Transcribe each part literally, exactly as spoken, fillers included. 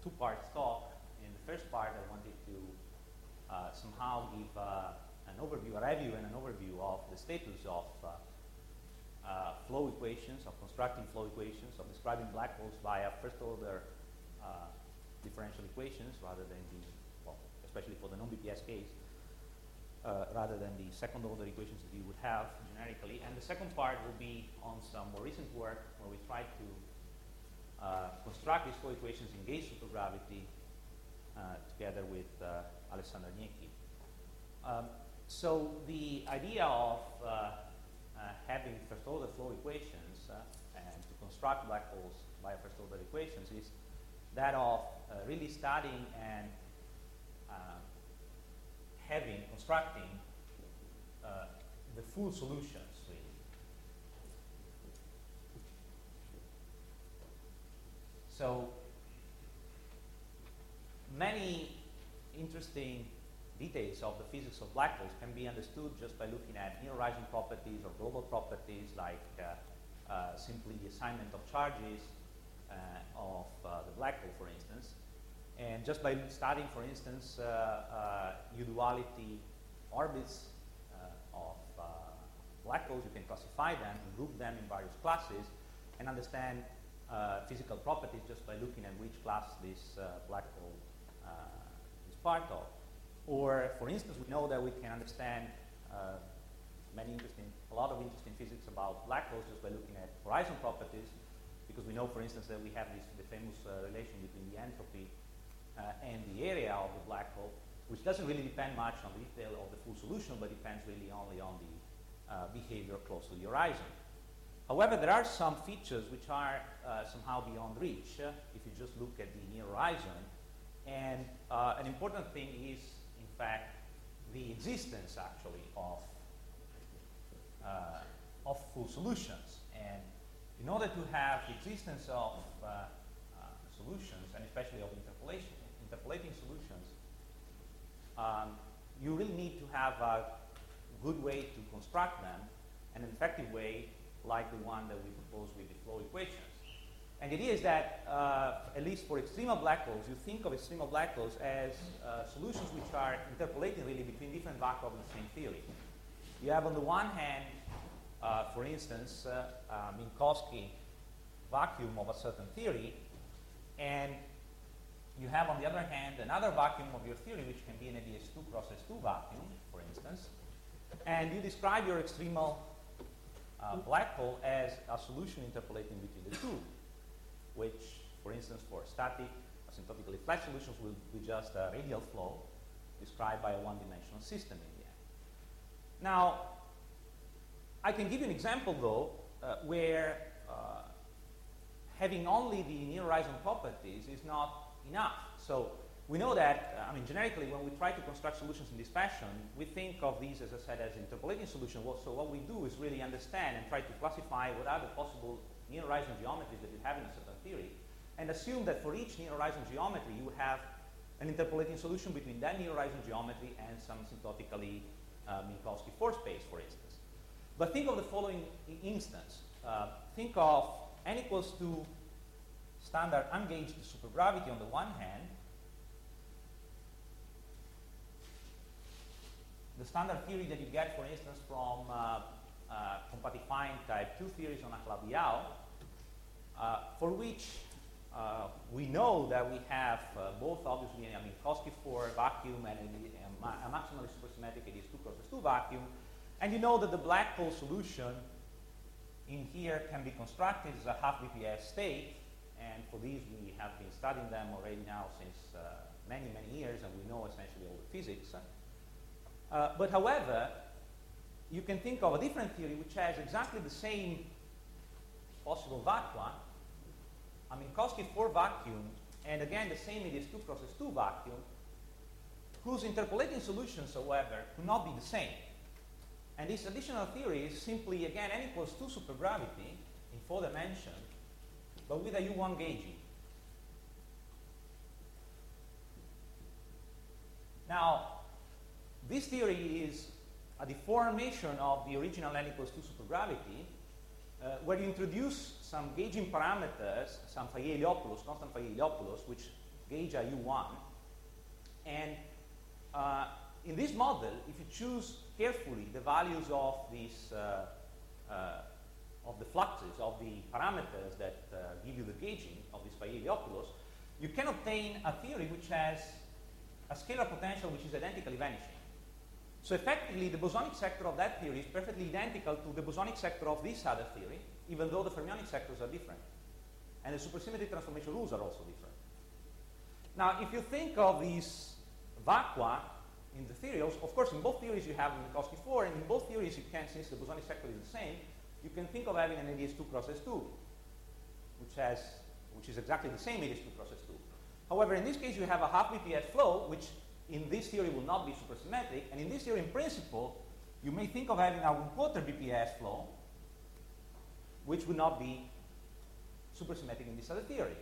two-part talk. In the first part, I wanted to uh, somehow give uh, an overview, a review and an overview of the status of uh, uh, flow equations, of constructing flow equations, of describing black holes via first-order uh, differential equations rather than the, well, especially for the non-B P S case, uh, rather than the second-order equations that you would have generically. And the second part will be on some more recent work where we try to uh, construct these flow equations in gauge supergravity uh, together with uh, Alessandro Agnecchi. Um, so the idea of uh, uh, having first-order flow equations uh, and to construct black holes via first-order equations is that of uh, really studying and uh, having, constructing uh, the full solutions, really. So many interesting details of the physics of black holes can be understood just by looking at near horizon properties or global properties like uh, uh, simply the assignment of charges uh, of uh, the black hole, for instance. And just by studying, for instance, uh, uh, U-duality orbits uh, of uh, black holes, you can classify them, group them in various classes, and understand uh, physical properties just by looking at which class this uh, black hole uh, is part of. Or, for instance, we know that we can understand uh, many interesting, a lot of interesting physics about black holes just by looking at horizon properties, because we know, for instance, that we have this the famous uh, relation between the entropy uh, and the area of the black hole, which doesn't really depend much on the detail of the full solution, but depends really only on the uh, behavior close to the horizon. However, there are some features which are uh, somehow beyond reach uh, if you just look at the near horizon. And uh, an important thing is, in fact, the existence actually of, uh, of full solutions. And in order to have the existence of uh, uh, solutions, and especially of interpolation, interpolating solutions, um, you really need to have a good way to construct them, and an effective way like the one that we propose with the flow equations. And the idea is that, uh, at least for extremal black holes, you think of extremal black holes as uh, solutions which are interpolating really between different vacua of the same theory. You have on the one hand, uh, for instance, uh, uh, Minkowski vacuum of a certain theory, and you have on the other hand another vacuum of your theory which can be an A D S two cross S two vacuum, for instance, and you describe your extremal uh, black hole as a solution interpolating between the two, which, for instance, for static asymptotically flat solutions will be just a radial flow described by a one-dimensional system in the end. Now, I can give you an example, though, uh, where uh, having only the near horizon properties is not enough. So we know that, uh, I mean, generically, when we try to construct solutions in this fashion, we think of these, as I said, as interpolating solutions. Well, so what we do is really understand and try to classify what are the possible near horizon geometries that you have in a certain theory, and assume that for each near horizon geometry you have an interpolating solution between that near horizon geometry and some asymptotically uh, Minkowski force space, for instance. But think of the following instance. Uh, think of n equals to standard ungauged supergravity on the one hand, the standard theory that you get, for instance, from uh, Uh, compactifying type two theories on Aclaviau, uh, for which uh, we know that we have uh, both obviously a Minkowski four vacuum and a, a, a maximally supersymmetric A D S two cross S two vacuum, and you know that the black hole solution in here can be constructed as a half B P S state, and for these we have been studying them already now since uh, many, many years, and we know essentially all the physics. Uh, but however, you can think of a different theory which has exactly the same possible vacua, a Minkowski four vacuum, and again the same A D S two cross S two vacuum, whose interpolating solutions, however, could not be the same. And this additional theory is simply, again, n equals two supergravity in four dimensions, but with a U one gauging. Now, this theory is a deformation of the original n equals two supergravity, uh, where you introduce some gauging parameters, some phi Heliopoulos, constant phi Heliopoulos, which gauge a U one. And uh, in this model, if you choose carefully the values of these uh, uh, of the fluxes, of the parameters that uh, give you the gauging of this phi Helioculus, you can obtain a theory which has a scalar potential which is identically vanishing. So effectively, the bosonic sector of that theory is perfectly identical to the bosonic sector of this other theory, even though the fermionic sectors are different. And the supersymmetry transformation rules are also different. Now, if you think of these vacua in the theory, of course, in both theories you have Minkowski four, and in both theories you can, since the bosonic sector is the same, you can think of having an A D S two cross S two, which has, which is exactly the same A D S two cross S two. However, in this case, you have a half B P S flow, which in this theory will not be supersymmetric, and in this theory, in principle, you may think of having a one-quarter B P S flow, which would not be supersymmetric in this other theory.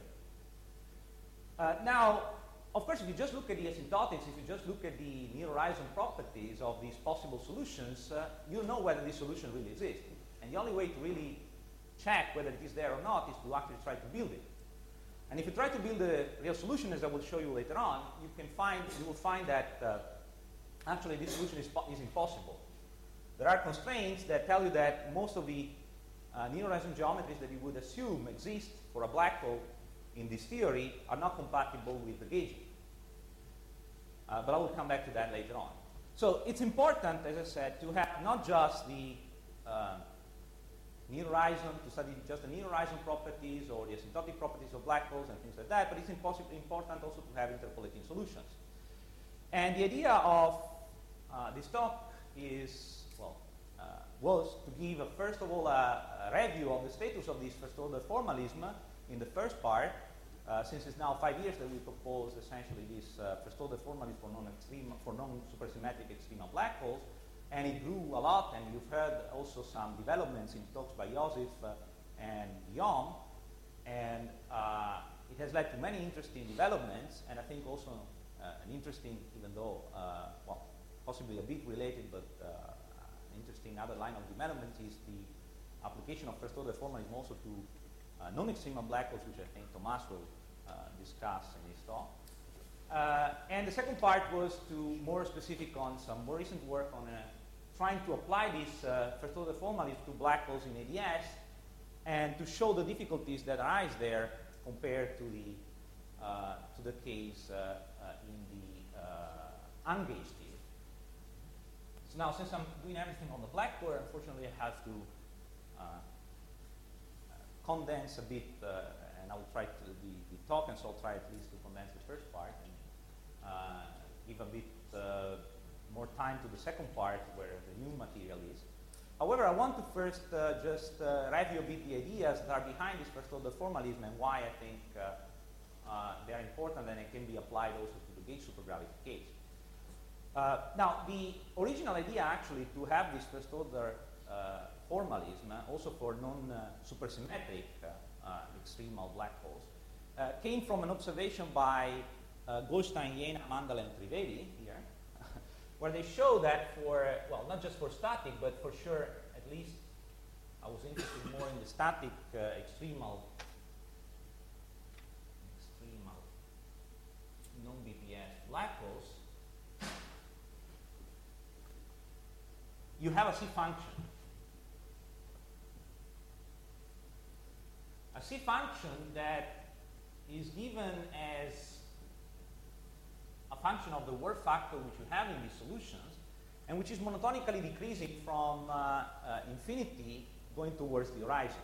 Uh, now, of course, if you just look at the asymptotics, if you just look at the near horizon properties of these possible solutions, uh, you'll know whether this solution really exists. And the only way to really check whether it is there or not is to actually try to build it. And if you try to build a real solution, as I will show you later on, you can find, you will find that uh, actually this solution is, is impossible. There are constraints that tell you that most of the uh, near horizon geometries that you would assume exist for a black hole in this theory are not compatible with the gauging. Uh, but I will come back to that later on. So it's important, as I said, to have not just the uh, near horizon, to study just the near horizon properties or the asymptotic properties of black holes and things like that, but it's important also to have interpolating solutions. And the idea of uh, this talk is, well, uh, was to give, a, first of all, a, a review of the status of this first-order formalism in the first part, uh, since it's now five years that we propose essentially this uh, first-order formalism for non-extreme, for non-supersymmetric extremal black holes. And it grew a lot, and you've heard also some developments in talks by Joseph uh, and Guillaume, and uh, it has led to many interesting developments, and I think also uh, an interesting, even though, uh, well, possibly a bit related, but uh, an interesting other line of development is the application of first-order formalism also to uh, non-extremal black holes, which I think Thomas will uh, discuss in his talk. Uh, and the second part was to more specific on some more recent work on uh, trying to apply this uh, first-order formalism to black holes in A D S and to show the difficulties that arise there compared to the, uh, to the case uh, uh, in the uh, ungauged field. So now, since I'm doing everything on the blackboard, unfortunately I have to uh, condense a bit, uh, and I will try to the, the talk, and so I'll try at least to condense the first part and uh, give a bit uh, more time to the second part where the new material is. However, I want to first uh, just uh, review a bit the ideas that are behind this first-order formalism and why I think uh, uh, they are important and it can be applied also to the gauge supergravity case. Uh, now, the original idea actually to have this first-order uh, formalism uh, also for non-supersymmetric uh, uh, extremal black holes uh, came from an observation by uh, Goldstein, Jena, Mandel, and Trivedi here, where they show that for, well, not just for static, but for sure, at least, I was interested more in the static uh, extremal, extremal non-B P S black holes, you have a C function. A C function that is given as a function of the work factor which you have in these solutions, and which is monotonically decreasing from uh, uh, infinity going towards the horizon.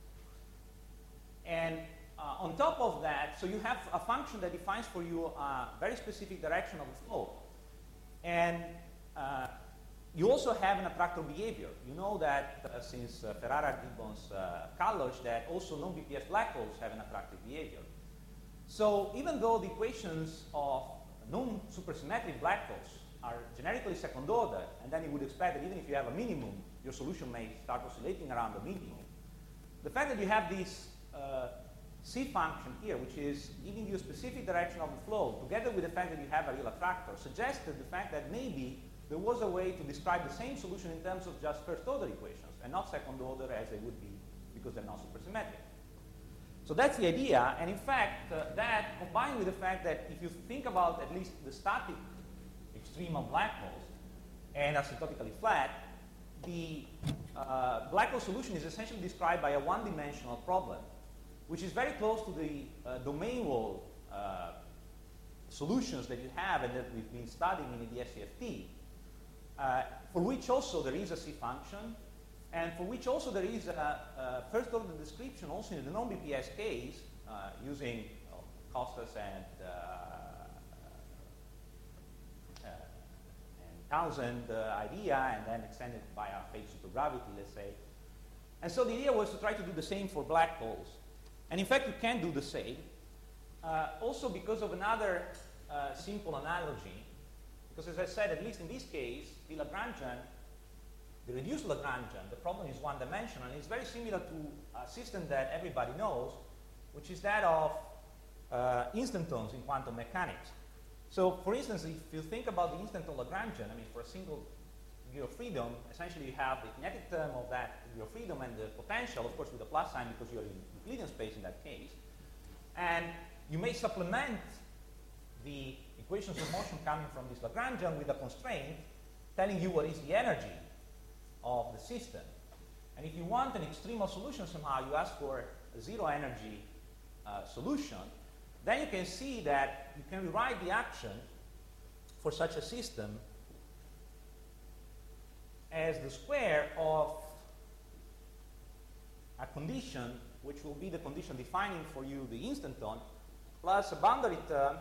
And uh, on top of that, so you have a function that defines for you a very specific direction of the flow. And uh, you also have an attractor behavior. You know that uh, since uh, Ferrara, Gibbons, uh, Kalosh, that also non-B P S black holes have an attractive behavior. So even though the equations of non-supersymmetric black holes are generically second order, and then you would expect that even if you have a minimum, your solution may start oscillating around the minimum. The fact that you have this uh, C function here, which is giving you a specific direction of the flow, together with the fact that you have a real attractor, suggested the fact that maybe there was a way to describe the same solution in terms of just first order equations, and not second order as they would be because they're not supersymmetric. So that's the idea, and in fact, uh, that combined with the fact that if you think about at least the static extreme of black holes and asymptotically flat, the uh, black hole solution is essentially described by a one-dimensional problem, which is very close to the uh, domain wall uh, solutions that you have and that we've been studying in the S C F T, uh, for which also there is a C function, and for which also there is a, a first order description also in the non-B P S case uh, using uh, Costas and, uh, uh, and Townsend uh, idea, and then extended by a phase supergravity, let's say. And so the idea was to try to do the same for black holes. And in fact, you can do the same, uh, also because of another uh, simple analogy. Because as I said, at least in this case, the Lagrangian, the reduced Lagrangian, the problem is one-dimensional, and it's very similar to a system that everybody knows, which is that of uh, instantons in quantum mechanics. So, for instance, if you think about the instanton Lagrangian, I mean, for a single degree of freedom, essentially you have the kinetic term of that degree of freedom and the potential, of course, with a plus sign because you're in Euclidean space in that case. And you may supplement the equations of motion coming from this Lagrangian with a constraint telling you what is the energy of the system. And if you want an extremal solution somehow, you ask for a zero energy uh, solution, then you can see that you can rewrite the action for such a system as the square of a condition which will be the condition defining for you the instanton plus a boundary term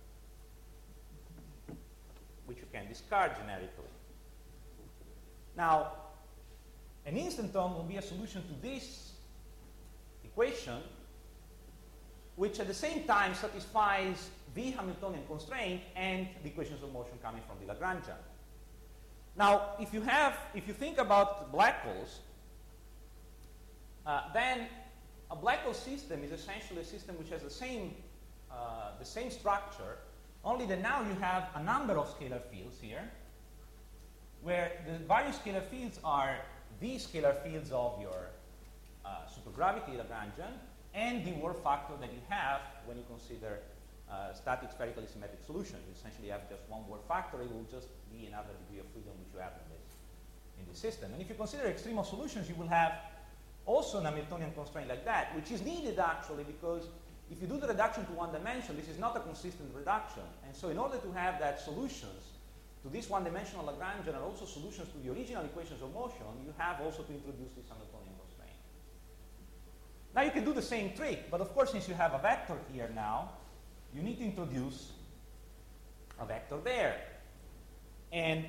which you can discard generically. Now, an instanton will be a solution to this equation, which at the same time satisfies the Hamiltonian constraint and the equations of motion coming from the Lagrangian. Now, if you have, if you think about black holes, uh, then a black hole system is essentially a system which has the same, uh, the same structure, only that now you have a number of scalar fields here, where the various scalar fields are the scalar fields of your uh, supergravity Lagrangian and the work factor that you have when you consider uh, static spherical symmetric solution. You essentially have just one work factor. It will just be another degree of freedom which you have in this, in this system. And if you consider extremal solutions, you will have also an Hamiltonian constraint like that, which is needed actually because if you do the reduction to one dimension, this is not a consistent reduction. And so in order to have that solutions to this one-dimensional Lagrangian and also solutions to the original equations of motion, you have also to introduce this Hamiltonian constraint. Now you can do the same trick, but of course since you have a vector here now, you need to introduce a vector there. And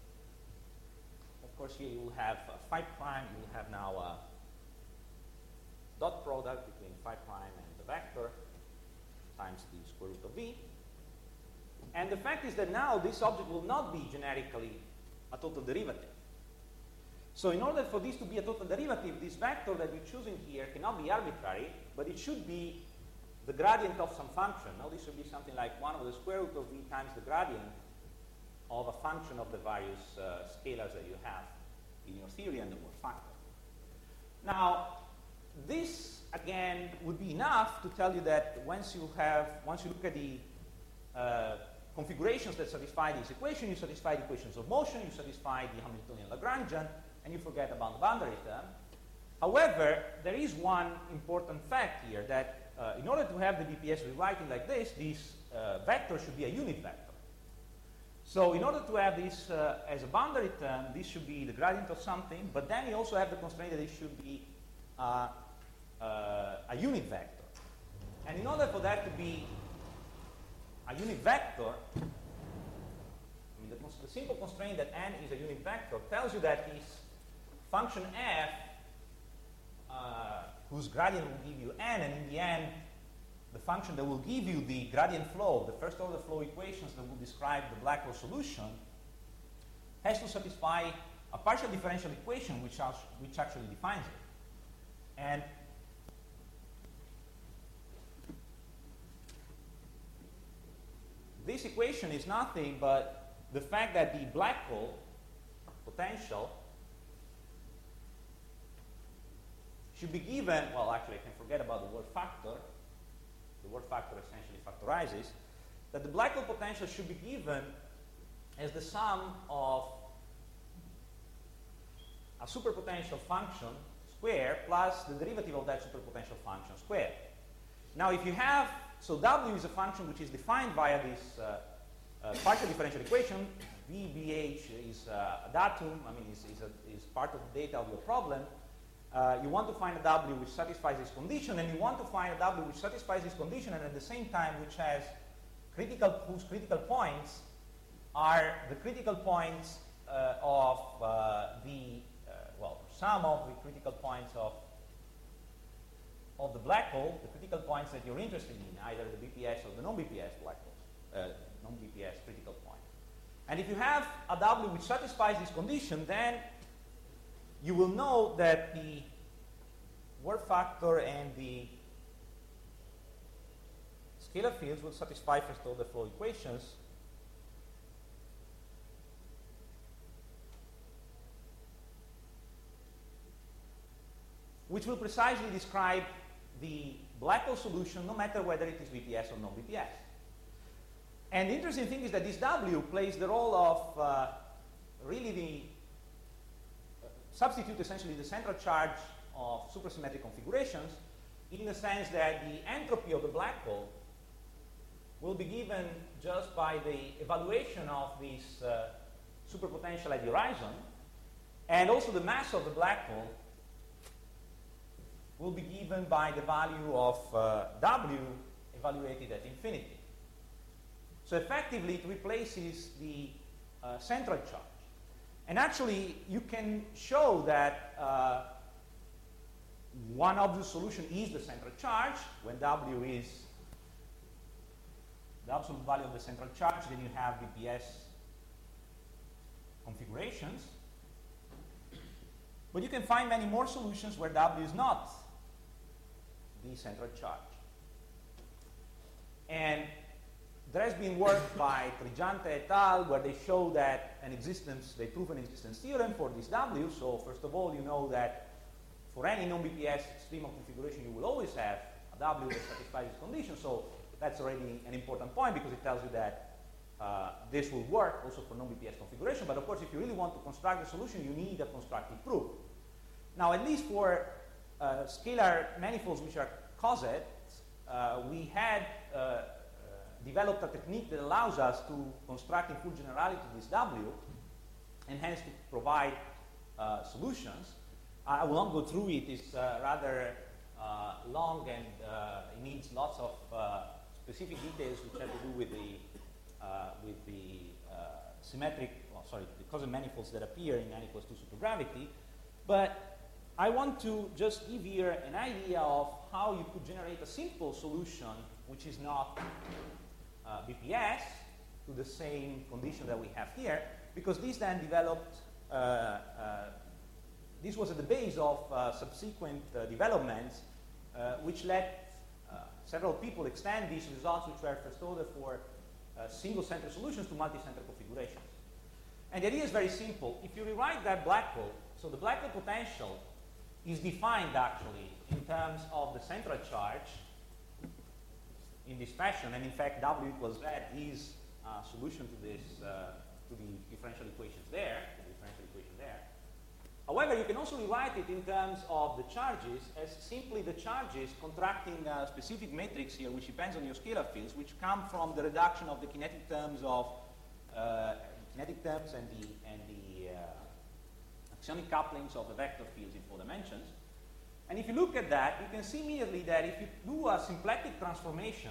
of course here you will have uh, phi prime, you will have now a dot product between phi prime and the vector times the square root of v. And the fact is that now this object will not be generically a total derivative. So in order for this to be a total derivative, this vector that you're choosing here cannot be arbitrary, but it should be the gradient of some function. Now this should be something like one over the square root of v times the gradient of a function of the various uh, scalars that you have in your theory and the work factor. Now, this again would be enough to tell you that once you have, once you look at the uh, configurations that satisfy this equation, you satisfy the equations of motion, you satisfy the Hamiltonian Lagrangian, and you forget about the boundary term. However, there is one important fact here that uh, in order to have the B P S rewriting like this, this uh, vector should be a unit vector. So in order to have this uh, as a boundary term, this should be the gradient of something, but then you also have the constraint that it should be uh, uh, a unit vector. And in order for that to be a unit vector, I mean, the, the simple constraint that n is a unit vector tells you that this function f, uh, whose gradient will give you n, and in the end, the function that will give you the gradient flow, the first order flow equations that will describe the black hole solution, has to satisfy a partial differential equation which, which actually defines it. And this equation is nothing but the fact that the black hole potential should be given, well, actually, I can forget about the word factor. The word factor essentially factorizes, that the black hole potential should be given as the sum of a superpotential function square plus the derivative of that superpotential function square. Now, if you have, so W is a function which is defined via this uh, uh, partial differential equation. V B H is uh, a datum, I mean, is, is, a, is part of the data of your problem. Uh, you want to find a W which satisfies this condition, and you want to find a W which satisfies this condition and at the same time which has critical, whose critical points are the critical points uh, of uh, the, uh, well, sum of the critical points of, of the black hole, the critical points that you're interested in, either the B P S or the non-B P S black holes, uh, non-B P S critical point. And if you have a W which satisfies this condition, then you will know that the word factor and the scalar fields will satisfy first order flow equations. Which will precisely describe the black hole solution no matter whether it is B P S or non-B P S. And the interesting thing is that this W plays the role of uh, really the uh, substitute essentially the central charge of supersymmetric configurations, in the sense that the entropy of the black hole will be given just by the evaluation of this uh, superpotential at the horizon, and also the mass of the black hole will be given by the value of uh, W evaluated at infinity. So effectively, it replaces the uh, central charge. And actually, you can show that uh, one obvious solution is the central charge. When W is the absolute value of the central charge, then you have B P S configurations. But you can find many more solutions where W is not the central charge. And there has been work by Trigante et al. Where they show that an existence, they prove an existence theorem for this W. So first of all, you know that for any non-B P S stream of configuration, you will always have a W that satisfies this condition. So that's already an important point because it tells you that uh, this will work also for non-B P S configuration. But of course, if you really want to construct the solution, you need a constructive proof. Now, at least for uh, scalar manifolds which are cosets, uh, we had uh, uh, developed a technique that allows us to construct in full generality this W, and hence to provide uh, solutions. I will not go through it. It's uh, rather uh, long, and uh, it needs lots of uh, specific details which have to do with the uh, with the uh, symmetric, well, sorry, the Coset manifolds that appear in n equals two supergravity. But I want to just give here an idea of how you could generate a simple solution which is not uh, B P S to the same condition that we have here, because this then developed, uh, uh, this was at the base of uh, subsequent uh, developments uh, which let uh, several people extend these results, which were first order for uh, single center solutions, to multi-center configurations. And the idea is very simple. If you rewrite that black hole, so the black hole potential is defined actually in terms of the central charge in this fashion, and in fact W equals Z is a solution to this, uh, to the differential equations there, the differential equation there. However, you can also rewrite it in terms of the charges as simply the charges contracting a specific matrix here, which depends on your scalar fields, which come from the reduction of the kinetic terms of uh, kinetic terms and the and the uh, axionic couplings of the vector fields in four dimensions. And if you look at that, you can see immediately that if you do a symplectic transformation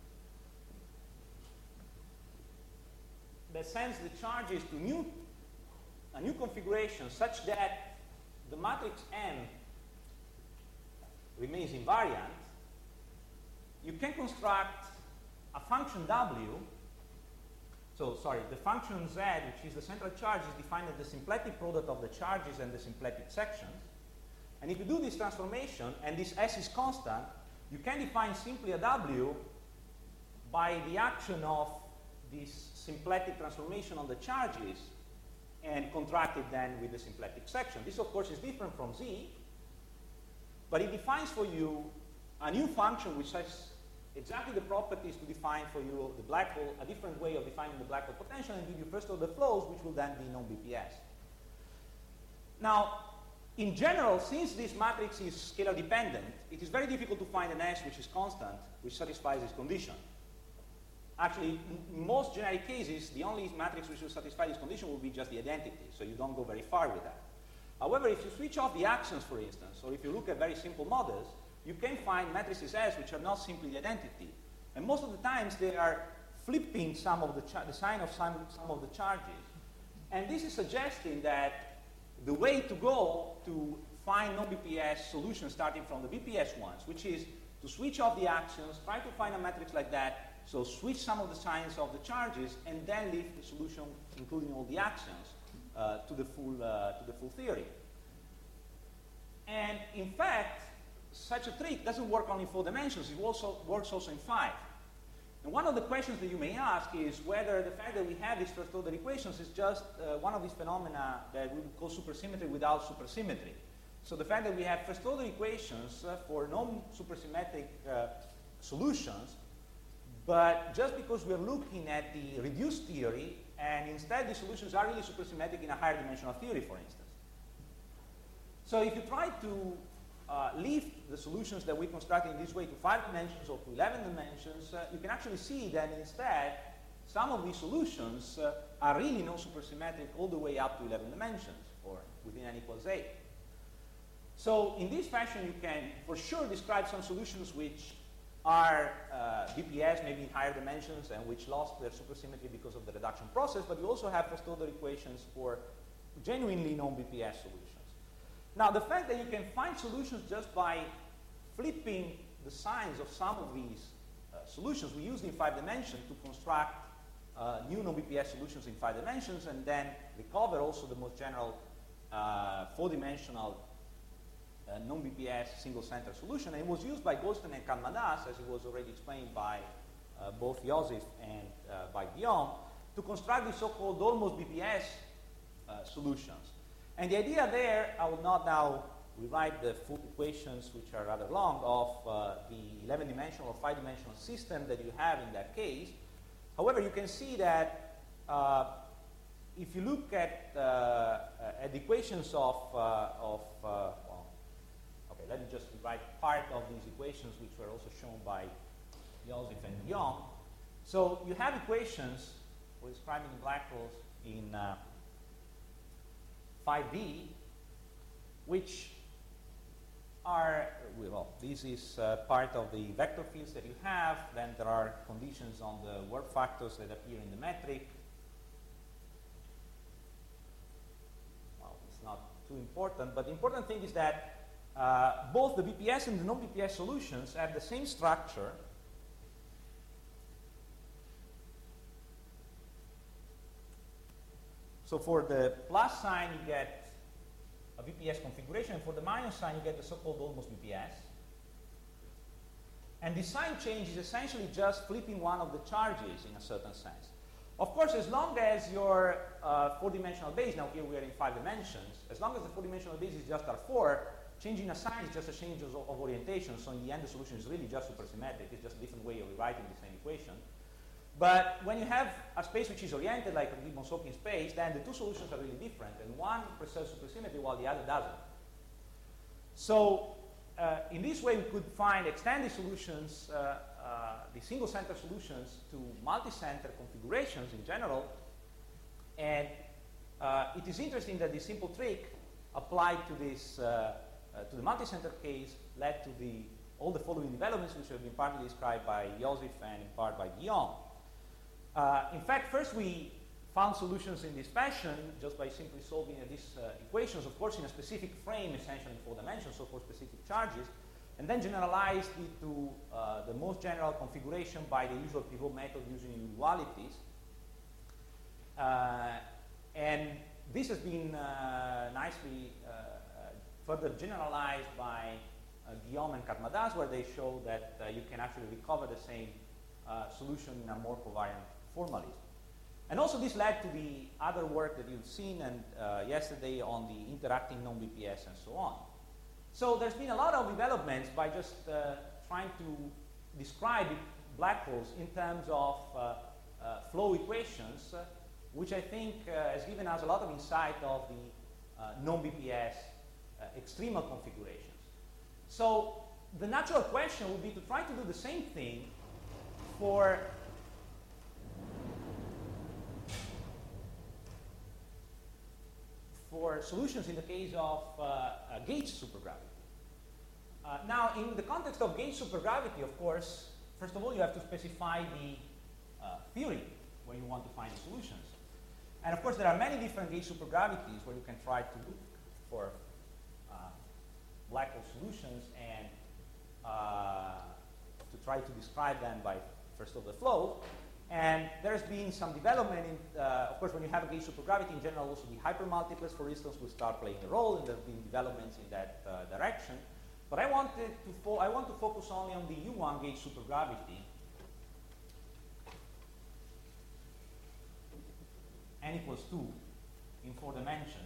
that sends the charges to new, a new configuration such that the matrix M remains invariant, you can construct a function W. So, sorry, the function Z, which is the central charge, is defined as the symplectic product of the charges and the symplectic sections. And if you do this transformation, and this S is constant, you can define simply a W by the action of this symplectic transformation on the charges and contract it then with the symplectic section. This, of course, is different from Z, but it defines for you a new function which has exactly the properties to define for you the black hole, a different way of defining the black hole potential, and give you first order flows, which will then be non-B P S. Now, in general, since this matrix is scalar dependent, it is very difficult to find an S which is constant, which satisfies this condition. Actually, in most generic cases, the only matrix which will satisfy this condition will be just the identity, so you don't go very far with that. However, if you switch off the actions, for instance, or if you look at very simple models, you can find matrices S which are not simply the identity. And most of the times, they are flipping some of the, the sign of some, some of the charges. And this is suggesting that the way to go to find non-B P S solutions starting from the B P S ones, which is to switch off the actions, try to find a matrix like that, so switch some of the signs of the charges, and then leave the solution, including all the actions, uh, to, the full, uh, to the full theory. And in fact, such a trick doesn't work only in four dimensions, it also works also in five. And one of the questions that you may ask is whether the fact that we have these first order equations is just uh, one of these phenomena that we would call supersymmetry without supersymmetry. So the fact that we have first order equations uh, for non-supersymmetric uh, solutions, but just because we're looking at the reduced theory, and instead the solutions are really supersymmetric in a higher dimensional theory, for instance. So if you try to uh, lift the solutions that we construct in this way to five dimensions or to eleven dimensions, uh, you can actually see that instead some of these solutions uh, are really non-supersymmetric all the way up to eleven dimensions, or within n equals eight. So in this fashion, you can for sure describe some solutions which are uh, B P S, maybe in higher dimensions, and which lost their supersymmetry because of the reduction process, but you also have first order equations for genuinely non-B P S solutions. Now, the fact that you can find solutions just by flipping the signs of some of these uh, solutions we used in five dimensions to construct uh, new non-B P S solutions in five dimensions, and then recover also the most general uh, four-dimensional Uh, non-B P S single-center solution, and it was used by Goldstein and Kadmadas, as it was already explained by uh, both Joseph and uh, by Guillaume, to construct the so-called almost B P S uh, solutions. And the idea there, I will not now rewrite the full equations, which are rather long, of uh, the eleven-dimensional or five-dimensional system that you have in that case. However, you can see that uh, if you look at, uh, at the equations of, uh, of uh, let me just write part of these equations, which were also shown by Joseph and Guillaume. So you have equations for describing black holes in uh, five D, which are, well, this is uh, part of the vector fields that you have. Then there are conditions on the work factors that appear in the metric. Well, it's not too important, but the important thing is that Uh, both the B P S and the non-B P S solutions have the same structure. So for the plus sign, you get a B P S configuration, and for the minus sign, you get the so-called almost B P S. And the sign change is essentially just flipping one of the charges in a certain sense. Of course, as long as your uh, four-dimensional base, now here we are in five dimensions, as long as the four-dimensional base is just R four, changing a sign is just a change of, of orientation, so in the end the solution is really just supersymmetric. It's just a different way of rewriting the same equation. But when you have a space which is oriented like a Gibbons-Hawkins space, then the two solutions are really different, and one preserves supersymmetry while the other doesn't. So uh, in this way we could find extended solutions, uh, uh, the single-center solutions to multi-center configurations in general, and uh, it is interesting that this simple trick applied to this uh, Uh, to the multi-center case led to the, all the following developments, which have been partly described by Joseph and in part by Guillaume. Uh, in fact, first we found solutions in this fashion just by simply solving uh, these uh, equations, of course in a specific frame, essentially in four dimensions, so for specific charges, and then generalized it to uh, the most general configuration by the usual pivot method using individualities. Uh, and this has been uh, nicely uh, further generalized by uh, Guillaume and Kadmadas, where they show that uh, you can actually recover the same uh, solution in a more covariant formalism. And also this led to the other work that you've seen and uh, yesterday on the interacting non-B P S and so on. So there's been a lot of developments by just uh, trying to describe black holes in terms of uh, uh, flow equations, uh, which I think uh, has given us a lot of insight of the uh, non-B P S uh, extremal configurations. So the natural question would be to try to do the same thing for for solutions in the case of uh, uh, gauge supergravity. Uh, now, in the context of gauge supergravity, of course, first of all, you have to specify the uh, theory where you want to find the solutions. And of course, there are many different gauge supergravities where you can try to look for uh, black hole solutions and uh, to try to describe them by, first of all, the flow. And there's been some development in, uh, of course, when you have a gauge supergravity, in general, also the hypermultiplets, for instance, will start playing a role, and there have been developments in that uh, direction. But I wanted to fo I want to focus only on the U one gauge supergravity. N equals two in four dimension,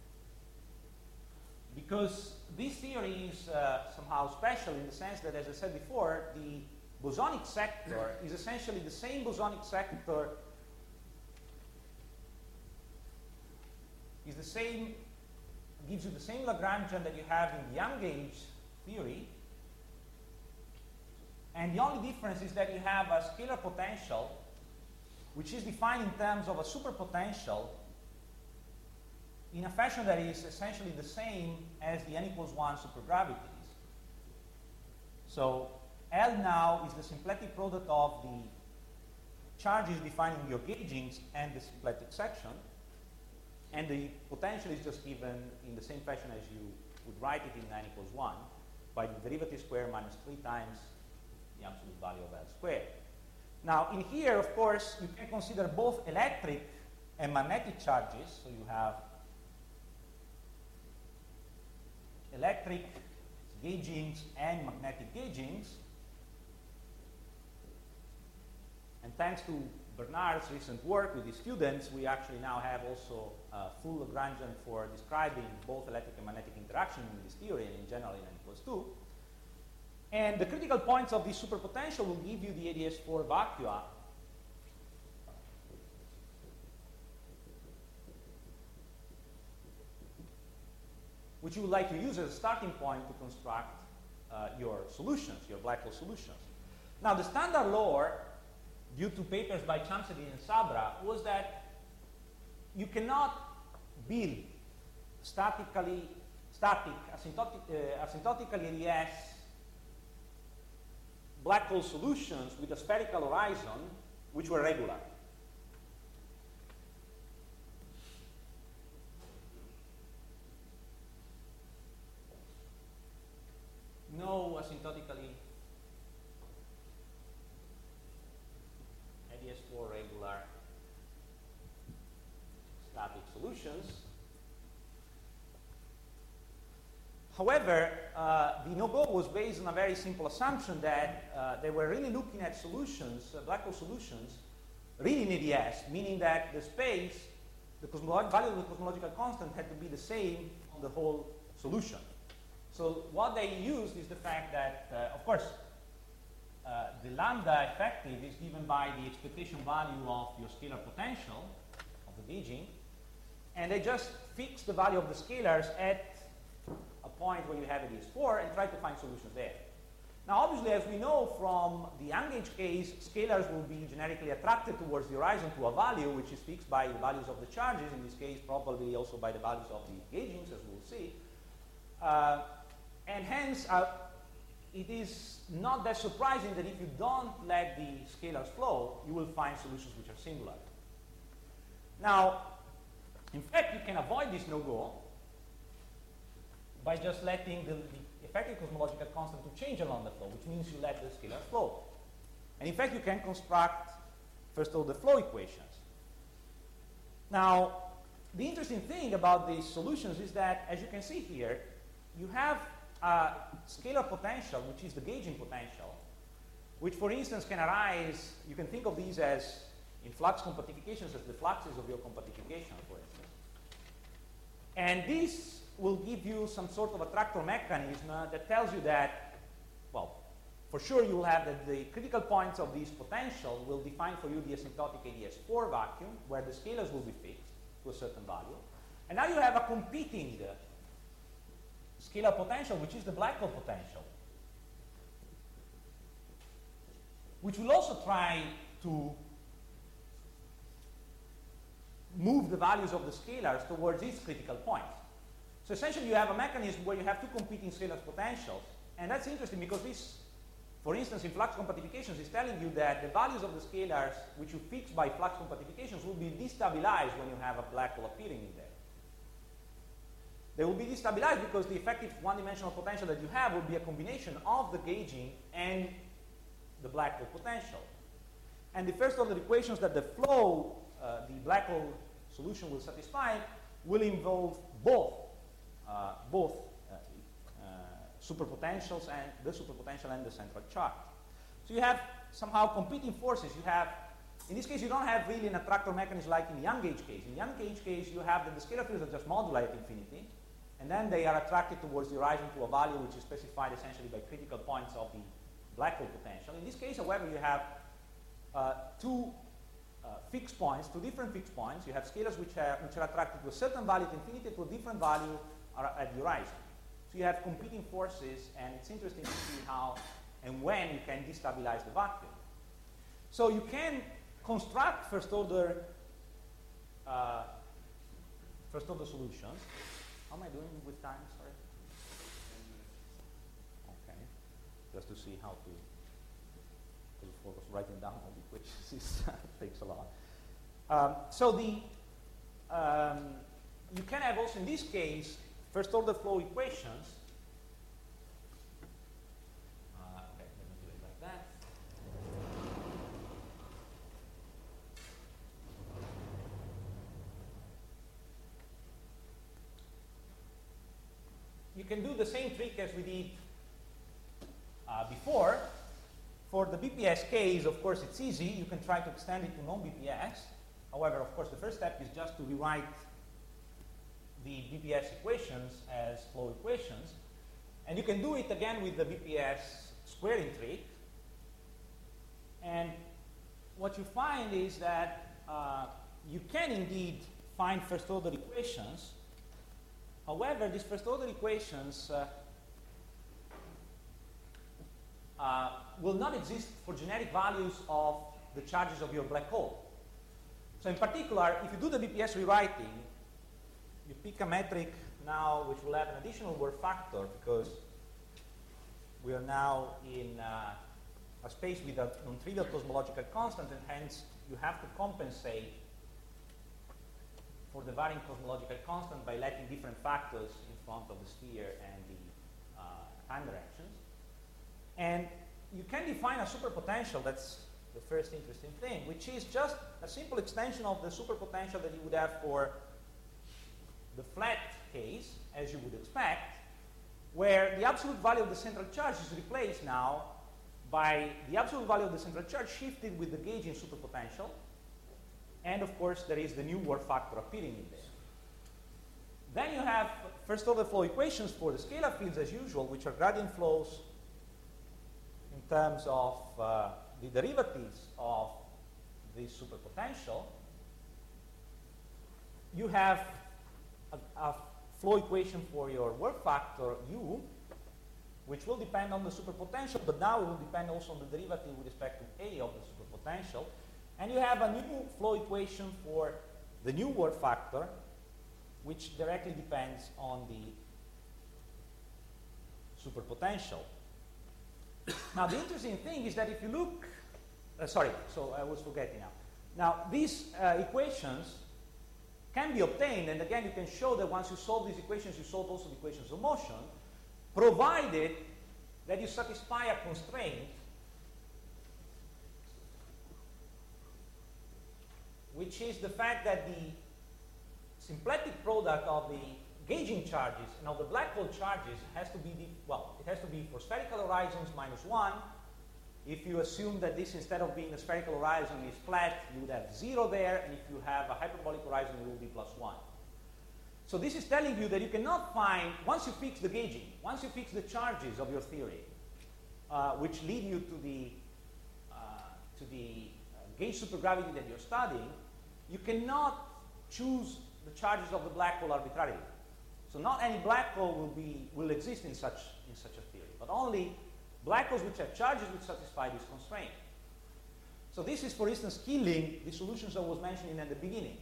because this theory is uh, somehow special in the sense that, as I said before, the bosonic sector is essentially the same bosonic sector, is the same, gives you the same Lagrangian that you have in the Young gauge theory, and the only difference is that you have a scalar potential which is defined in terms of a superpotential in a fashion that is essentially the same as the n equals one supergravities. So L now is the symplectic product of the charges defining your gaugings and the symplectic section, and the potential is just given in the same fashion as you would write it in n equals one by the derivative square minus three times the absolute value of L squared. Now, in here, of course, you can consider both electric and magnetic charges. So you have electric gaugings and magnetic gaugings. And thanks to Bernard's recent work with his students, we actually now have also a full Lagrangian for describing both electric and magnetic interaction in this theory and in general in n equals two. And the critical points of this superpotential will give you the A D S four vacua, which you would like to use as a starting point to construct uh, your solutions, your black hole solutions. Now, the standard law, due to papers by Chamseddine and Sabra, was that you cannot build statically, static, asymptotic, uh, asymptotically A D S black hole solutions with a spherical horizon which were regular. No asymptotically A D S four regular static solutions. However, uh, the no-go was based on a very simple assumption that uh, they were really looking at solutions, uh, black hole solutions, really in A D S, meaning that the space, the cosmolo- value of the cosmological constant had to be the same on the whole solution. So what they used is the fact that, uh, of course, uh, the lambda effective is given by the expectation value of your scalar potential of the gauging, and they just fix the value of the scalars at a point where you have A D S four and try to find solutions there. Now, obviously, as we know from the Young gauge case, scalars will be generically attracted towards the horizon to a value which is fixed by the values of the charges, in this case, probably also by the values of the gaugings, as we'll see. Uh, and hence, uh, it is not that surprising that if you don't let the scalars flow, you will find solutions which are singular. Now, in fact, you can avoid this no-go by just letting the, the effective cosmological constant to change along the flow, which means you let the scalar flow. And in fact, you can construct, first of all, the flow equations. Now, the interesting thing about these solutions is that, as you can see here, you have a scalar potential, which is the gauging potential, which, for instance, can arise, you can think of these as, in flux compactifications, as the fluxes of your compactification, for instance. And this will give you some sort of attractor mechanism uh, that tells you that, well, for sure you will have that the critical points of this potential will define for you the asymptotic A D S four vacuum, where the scalars will be fixed to a certain value. And now you have a competing uh, scalar potential, which is the black hole potential, which will also try to move the values of the scalars towards its critical points. So essentially you have a mechanism where you have two competing scalar potentials, and that's interesting because this, for instance, in flux compatifications is telling you that the values of the scalars which you fix by flux compatifications will be destabilized when you have a black hole appearing in there. They will be destabilized because the effective one-dimensional potential that you have will be a combination of the gauging and the black hole potential. And the first order equations that the flow, uh, the black hole solution will satisfy will involve both, uh, both uh, uh, superpotentials and the superpotential and the central charge. So you have somehow competing forces. You have, in this case, you don't have really an attractor mechanism like in the young gauge case. In the young gauge case, you have that the scalar fields are just moduli at infinity, and then they are attracted towards the horizon to a value which is specified essentially by critical points of the black hole potential. In this case, however, you have uh, two uh, fixed points, two different fixed points. You have scalars which are, which are attracted to a certain value at infinity to a different value at the horizon. So you have competing forces, and it's interesting to see how and when you can destabilize the vacuum. So you can construct first order uh, first order solutions. How am I doing with time? Sorry. Okay. Just to see how to, because of course writing down all the equations takes a lot. Um, so the um, you can have also in this case first order flow equations. Uh, okay, let me do it like that. You can do the same trick as we did uh, before. For the B P S case, of course, it's easy. You can try to extend it to non-B P S. However, of course, the first step is just to rewrite the B P S equations as flow equations. And you can do it again with the B P S squaring trick. And what you find is that uh, you can indeed find first order equations. However, these first order equations uh, uh, will not exist for generic values of the charges of your black hole. So in particular, if you do the B P S rewriting, you pick a metric now which will have an additional Worth factor because we are now in uh, a space with a non-trivial cosmological constant, and hence you have to compensate for the varying cosmological constant by letting different factors in front of the sphere and the uh, time directions. And you can define a superpotential, that's the first interesting thing, which is just a simple extension of the superpotential that you would have for the flat case, as you would expect, where the absolute value of the central charge is replaced now by the absolute value of the central charge shifted with the gauging superpotential. And of course, there is the new Worth factor appearing in there. Then you have first order flow equations for the scalar fields as usual, which are gradient flows in terms of uh, the derivatives of this superpotential. You have a, a flow equation for your Worth factor u, which will depend on the superpotential, but now it will depend also on the derivative with respect to a of the superpotential. And you have a new flow equation for the new Worth factor, which directly depends on the superpotential. Now, the interesting thing is that if you look, uh, sorry, so I was forgetting now. Now, these uh, equations can be obtained, and again, you can show that once you solve these equations, you solve also the equations of motion, provided that you satisfy a constraint which is the fact that the symplectic product of the gauging charges and of the black hole charges has to be, the, well, it has to be for spherical horizons minus one. If you assume that this, instead of being a spherical horizon, is flat, you would have zero there, and if you have a hyperbolic horizon, it will be plus one. So this is telling you that you cannot find, once you fix the gauging, once you fix the charges of your theory, uh, which lead you to the, uh, to the uh, gauge supergravity that you're studying, you cannot choose the charges of the black hole arbitrarily. So not any black hole will, be, will exist in such, in such a theory, but only black holes which have charges which satisfy this constraint. So this is, for instance, killing the solutions I was mentioning at the beginning.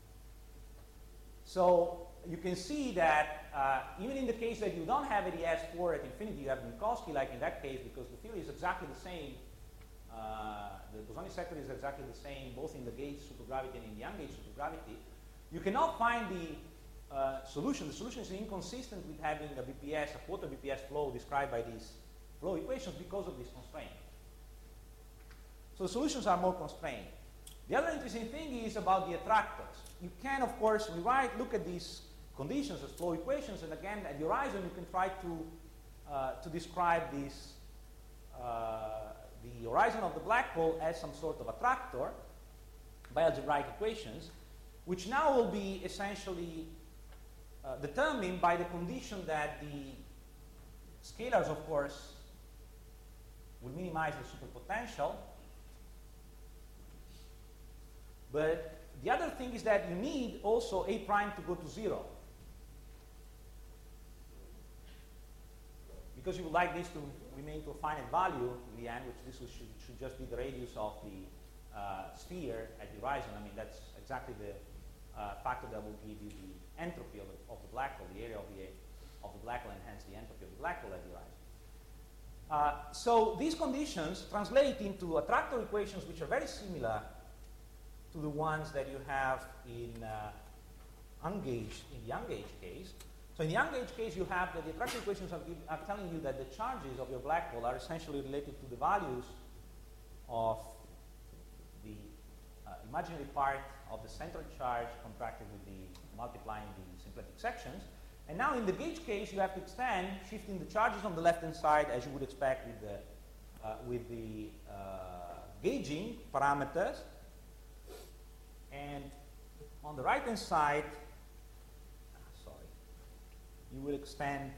So you can see that uh, even in the case that you don't have A D S four at infinity, you have Minkowski, like in that case, because the theory is exactly the same. Uh, the bosonic sector is exactly the same, both in the gauge supergravity and in the ungauge supergravity. You cannot find the uh, solution. The solution is inconsistent with having a B P S, a quarter B P S flow described by these flow equations because of this constraint. So the solutions are more constrained. The other interesting thing is about the attractors. You can, of course, rewrite, look at these conditions as flow equations, and again, at the horizon, you can try to, uh, to describe this, uh, the horizon of the black hole as some sort of attractor by algebraic equations, which now will be essentially uh, determined by the condition that the scalars, of course, will minimize the superpotential. But the other thing is that you need also A prime to go to zero, because you would like this to remain to a finite value in the end, which this should, should just be the radius of the uh, sphere at the horizon. I mean, that's exactly the uh, factor that will give you the entropy of the, of the black hole, the area of the, of the black hole, and hence the entropy of the black hole at the horizon. Uh, so these conditions translate into attractor equations which are very similar to the ones that you have in uh, ungauged, in the ungauged case. So in the ungauged case, you have that the attractor equations are, give, are telling you that the charges of your black hole are essentially related to the values of the uh, imaginary part of the central charge contracted with the multiplying the symplectic sections. And now in the gauge case, you have to extend, shifting the charges on the left-hand side, as you would expect with the, uh, with the uh, gauging parameters. And on the right-hand side, sorry, you will extend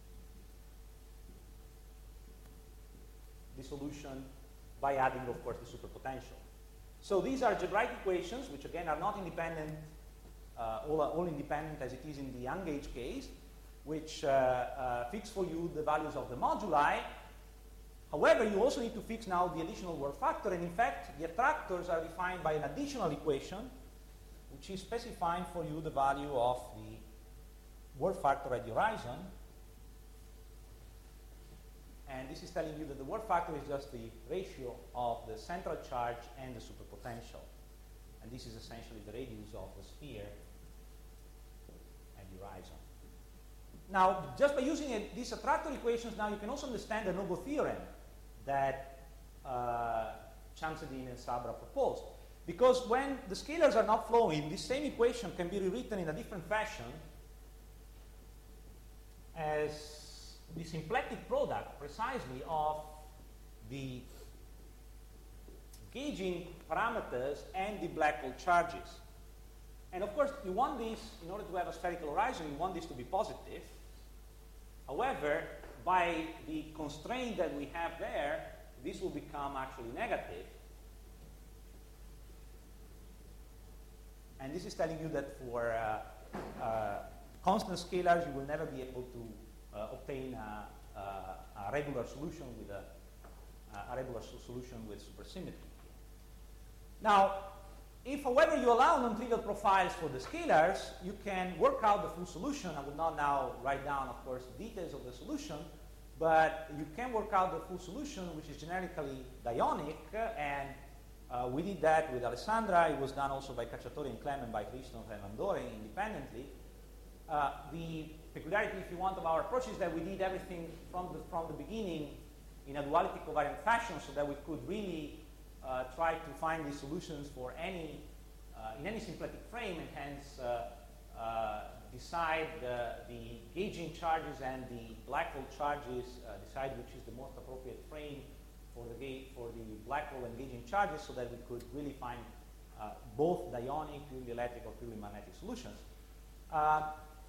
the solution by adding, of course, the superpotential. So these are algebraic equations, which again are not independent, uh, all, all independent as it is in the ungauged case, which uh, uh, fix for you the values of the moduli. However, you also need to fix now the additional work factor, and in fact, the attractors are defined by an additional equation, which is specifying for you the value of the work factor at the horizon. And this is telling you that the work factor is just the ratio of the central charge and the superpotential. And this is essentially the radius of the sphere at the horizon. Now, just by using it, these attractor equations, now you can also understand the Nogo theorem that uh, Shamsuddin and Sabra proposed. Because when the scalars are not flowing, this same equation can be rewritten in a different fashion as the symplectic product, precisely, of the gauging parameters and the black hole charges. And of course, you want this, in order to have a spherical horizon, you want this to be positive. However, by the constraint that we have there, this will become actually negative. And this is telling you that for uh, uh, constant scalars, you will never be able to uh, obtain a, a, a regular solution with a, a regular solution with supersymmetry. Now, if, however, you allow non-trivial profiles for the scalars, you can work out the full solution. I will not now write down, of course, the details of the solution, but you can work out the full solution, which is generically dionic, and uh, we did that with Alessandra. It was done also by Cacciatore and Clem and by Christoph and Landore independently. Uh, the peculiarity, if you want, of our approach is that we did everything from the, from the beginning in a duality covariant fashion, so that we could really Uh, try to find these solutions for any, uh, in any symplectic frame, and hence uh, uh, decide the, the gauging charges and the black hole charges, uh, decide which is the most appropriate frame for the gate, for the black hole and gauging charges, so that we could really find uh, both dionic, purely electric, or purely magnetic solutions. Uh,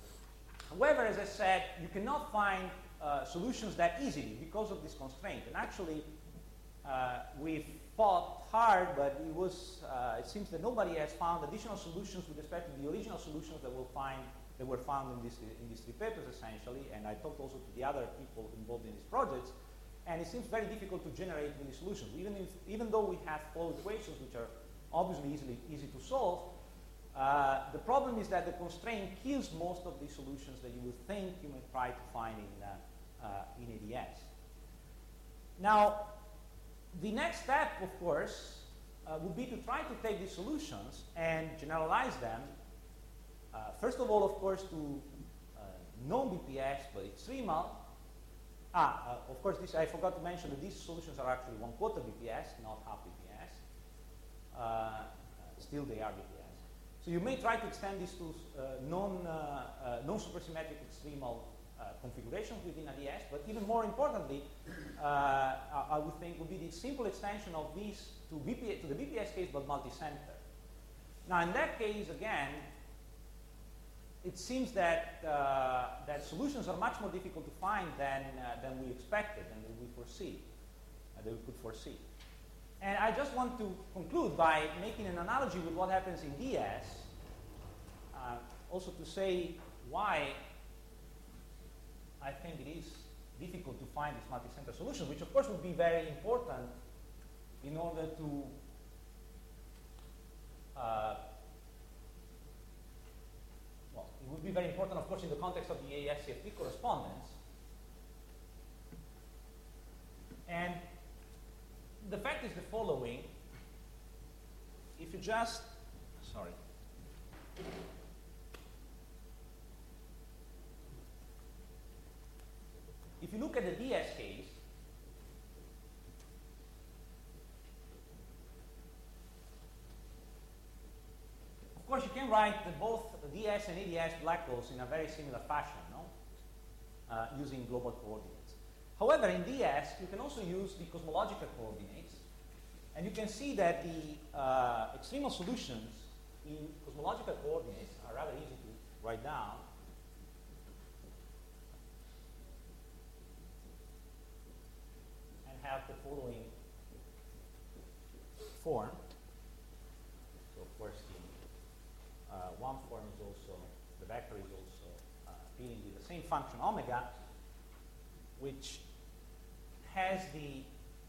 However, as I said, you cannot find uh, solutions that easily because of this constraint. And actually, uh, we've fought hard, but it was uh, it seems that nobody has found additional solutions with respect to the original solutions that we'll find that were found in, this, in these three papers, essentially. And I talked also to the other people involved in these projects. And it seems very difficult to generate many solutions. Even, if, even though we have flow equations, which are obviously easily, easy to solve, uh, the problem is that the constraint kills most of the solutions that you would think you might try to find in, uh, uh, in A D S. Now, the next step, of course, uh, would be to try to take these solutions and generalize them. Uh, first of all, of course, to uh, non-B P S, but extremal. Ah, uh, of course, this, I forgot to mention that these solutions are actually one quarter B P S, not half B P S. Uh, still, they are B P S. So you may try to extend this to uh, non, uh, uh, non-supersymmetric extremal uh, configurations within A D S, but even more importantly, uh, I, I would think would be the simple extension of these to, B P S, to the B P S case, but multi-center. Now, in that case, again, it seems that, uh, that solutions are much more difficult to find than, uh, than we expected and than we foresee, uh, that we could foresee. And I just want to conclude by making an analogy with what happens in D S, uh, also to say why I think it is difficult to find these multi-center solutions, which of course would be very important in order to uh, It would be very important, of course, in the context of the A S C F T correspondence. And the fact is the following. If you just, sorry. If you look at the D S case, of course, you can write the both D S and A D S black holes in a very similar fashion, no? Uh, using global coordinates. However, in D S, you can also use the cosmological coordinates, and you can see that the uh, extremal solutions in cosmological coordinates are rather easy to write down. And have the following form. So, of course, the Uh, one form is also, the vector is also uh, dealing with the same function omega, which has the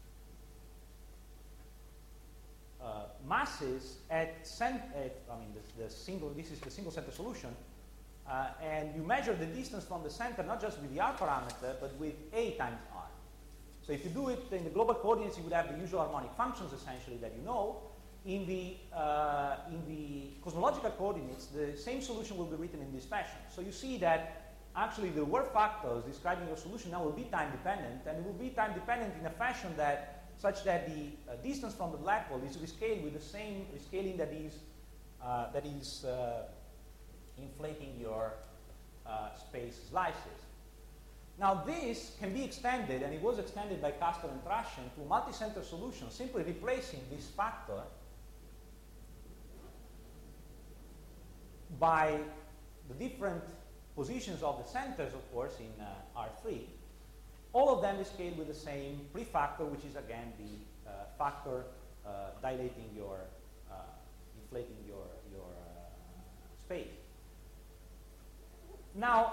uh, masses at, cent at I mean, the, the single, this is the single center solution, uh, and you measure the distance from the center not just with the r parameter, but with a times r. So if you do it in the global coordinates, you would have the usual harmonic functions, essentially, that you know. In the, uh, in the cosmological coordinates, the same solution will be written in this fashion. So you see that actually the work factors describing your solution now will be time dependent, and it will be time dependent in a fashion that such that the uh, distance from the black hole is rescaled with the same rescaling that is, uh, that is uh, inflating your uh, space slices. Now this can be extended, and it was extended by Castor and Trashen, to a multi-center solution, simply replacing this factor by the different positions of the centers, of course, in uh, R three. All of them is scaled with the same prefactor, which is again the uh, factor uh, dilating your, uh, inflating your, your uh, space. Now,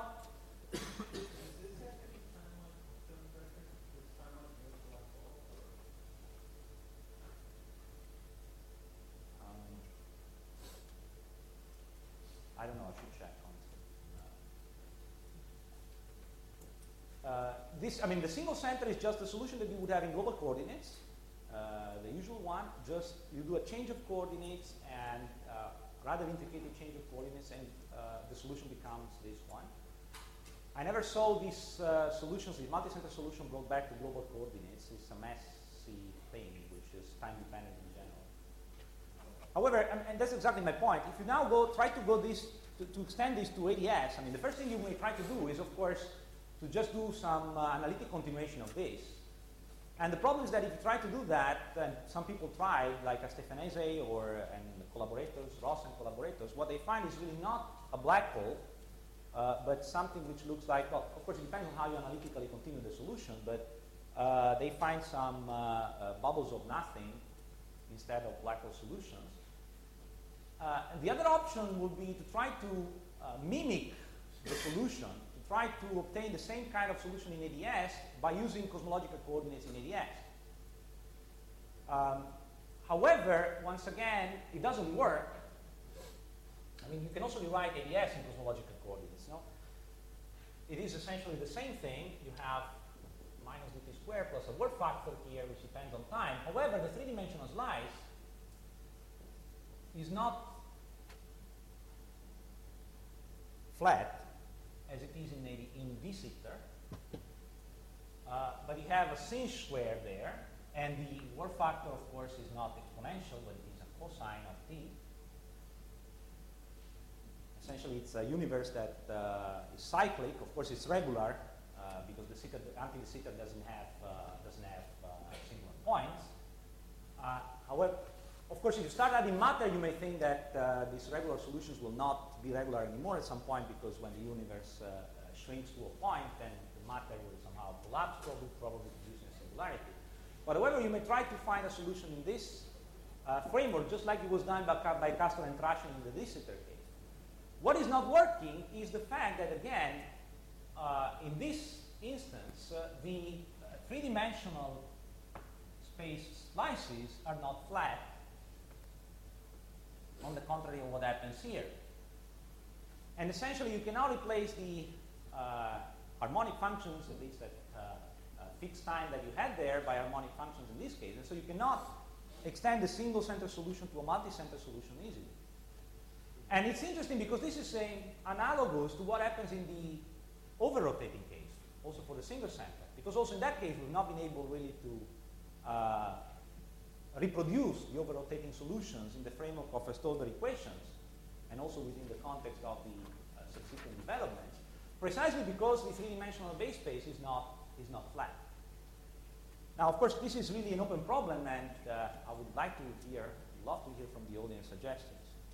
I don't know, I should check, honestly. Uh, this, I mean, the single center is just the solution that you would have in global coordinates, uh, the usual one. Just you do a change of coordinates and uh, rather intricated change of coordinates, and uh, the solution becomes this one. I never saw these uh, solutions, this multi-center solution brought back to global coordinates. It's a messy thing, which is time dependent in general. However, and, and that's exactly my point, if you now go, try to go this, to, to extend this to A D S, I mean, the first thing you may try to do is, of course, to just do some uh, analytic continuation of this. And the problem is that if you try to do that, and some people tried, like Stefanese or and collaborators, Ross and collaborators, what they find is really not a black hole, uh, but something which looks like, well, of course, it depends on how you analytically continue the solution, but uh, they find some uh, uh, bubbles of nothing instead of black hole solutions. Uh, and the other option would be to try to uh, mimic the solution, to try to obtain the same kind of solution in A D S by using cosmological coordinates in A D S. Um, however, once again, it doesn't work. I mean, you can also rewrite A D S in cosmological coordinates, no? It is essentially the same thing. You have minus d t squared plus a work factor here, which depends on time. However, the three-dimensional slice is not flat as it is in, a, in VSITR, uh, but you have a sinh square there, and the work factor, of course, is not exponential, but it is a cosine of t. Essentially, it's a universe that uh, is cyclic. Of course, it's regular uh, because the zeta, until the zeta doesn't have uh, doesn't have uh, singular points. Uh, however, of course, if you start adding matter, you may think that uh, these regular solutions will not be regular anymore at some point, because when the universe uh, uh, shrinks to a point, then the matter will somehow collapse, probably, probably producing a singularity. But however, you may try to find a solution in this uh, framework, just like it was done by, by Castor and Trashin in the VSITR case. What is not working is the fact that, again, uh, in this instance, uh, the uh, three-dimensional space slices are not flat, on the contrary of what happens here. And essentially, you can now replace the uh, harmonic functions, at least at uh, uh, fixed time that you had there, by harmonic functions in this case. And so you cannot extend the single center solution to a multi-center solution easily. And it's interesting because this is saying analogous to what happens in the over-rotating case, also for the single center. Because also in that case, we've not been able really to uh, reproduce the over-rotating solutions in the framework of Stolber equations, and also within the context of the uh, subsequent developments, precisely because the three-dimensional base space is not, is not flat. Now, of course, this is really an open problem, and uh, I would like to hear, love to hear from the audience suggestions.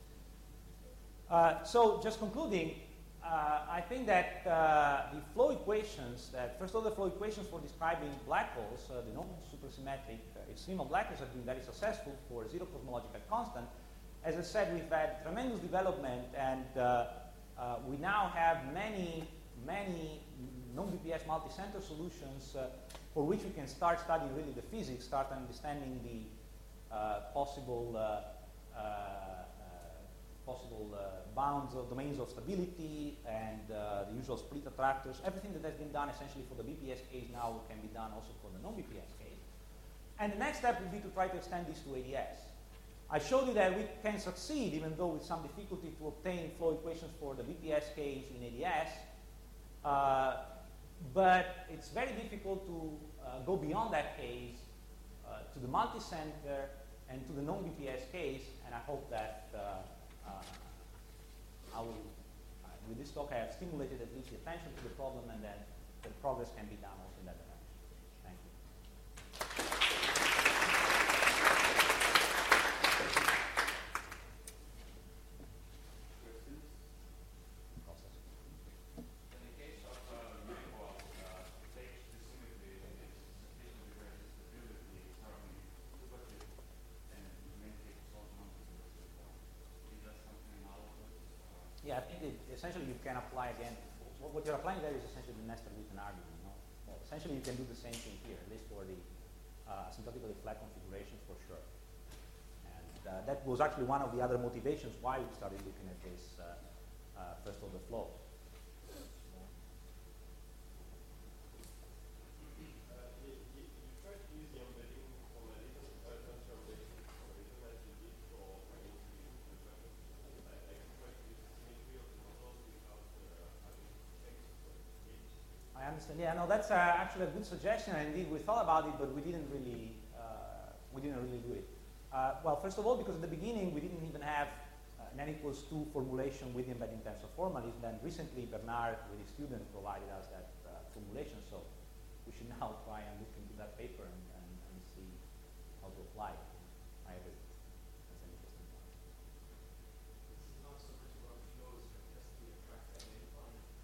Uh, so, just concluding, uh, I think that uh, the flow equations, that first order flow equations for describing black holes, uh, the non-supersymmetric uh, extremal black holes, have been very successful for zero cosmological constant. As I said, we've had tremendous development, and uh, uh, we now have many, many non-B P S multi-center solutions uh, for which we can start studying really the physics, start understanding the uh, possible uh, uh, possible uh, bounds of domains of stability and uh, the usual split attractors. Everything that has been done essentially for the B P S case now can be done also for the non-B P S case. And the next step would be to try to extend this to A D S. I showed you that we can succeed, even though with some difficulty, to obtain flow equations for the B P S case in A D S. Uh, but it's very difficult to uh, go beyond that case uh, to the multi-center and to the non-B P S case, and I hope that uh, Uh, I will, uh, with this talk, I have stimulated at least the attention to the problem, and then the progress can be done also in that direction. Thank you. Questions? Process. In the case of uh, Reingold, uh, stage dissymmetry is sufficiently very stability currently superchip and in many cases also non-superchip. Is that something analogous? Yeah, I think it, essentially you can apply again. What, what you're applying there is essentially the Nestor-Witten argument. No? Well, essentially, you can do the same thing here, at least for the uh, asymptotically flat configurations for sure. And uh, that was actually one of the other motivations why we started looking at this uh, uh, first order flows. I understand. Yeah, no, that's uh, actually a good suggestion. And indeed, we thought about it, but we didn't really, uh, we didn't really do it. Uh, well, first of all, because at the beginning we didn't even have uh, an n equals two formulation with the embedding tensor formalism. Then recently, Bernard, with his student, provided us that uh, formulation. So we should now try and look into that paper and, and, and see how to apply it. I agree. That's an interesting point. It's not so much about flows, but just the attract and point.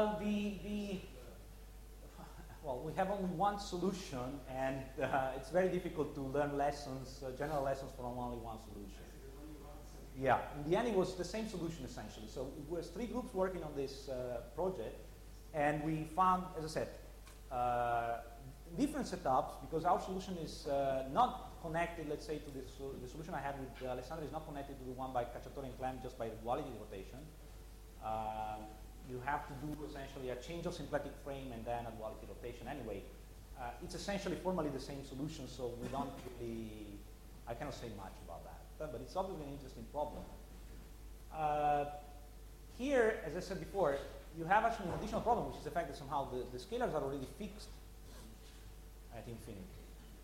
Well, the, the well, we have only one solution, and uh, it's very difficult to learn lessons, uh, general lessons from only one solution. Yeah, in the end it was the same solution essentially. So it was three groups working on this uh, project, and we found, as I said, uh, different setups, because our solution is uh, not connected, let's say, to this, uh, the solution I had with uh, Alessandro is not connected to the one by Cacciatore and Clem just by the duality rotation. Uh, you have to do essentially a change of symplectic frame and then a duality rotation. Anyway, uh, it's essentially formally the same solution, so we don't really, I cannot say much about that. But, but it's obviously an interesting problem. Uh, here, as I said before, you have actually an additional problem, which is the fact that somehow the, the scalars are already fixed at infinity.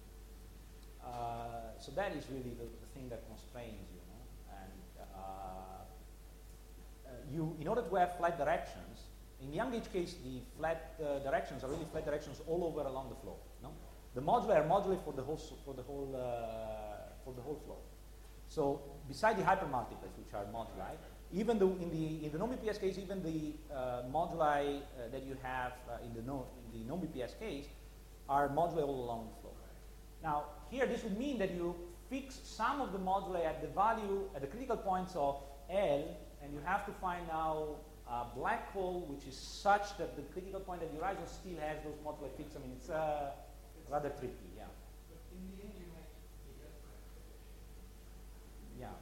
Uh, so that is really the, the thing that constrains you, know? And uh, uh, you, in order to have flat directions, in the Young gauge case, the flat uh, directions are really flat directions all over along the flow. No? The moduli are moduli for the whole for the whole uh, for the whole flow. So beside the hypermultiplets, which are moduli, even the, in the in the non-B P S case, even the uh, moduli uh, that you have uh, in the no in the non-B P S case are moduli all along the flow. Now here, this would mean that you fix some of the moduli at the value at the critical points of L, and you have to find now a black hole which is such that the critical point at the horizon still has those moduli fixed. I mean, it's uh, rather tricky, yeah. But in the end, you make the L-prime prediction. Yeah.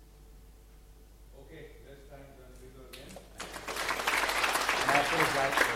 Okay, let's time to do it again. And I apologize.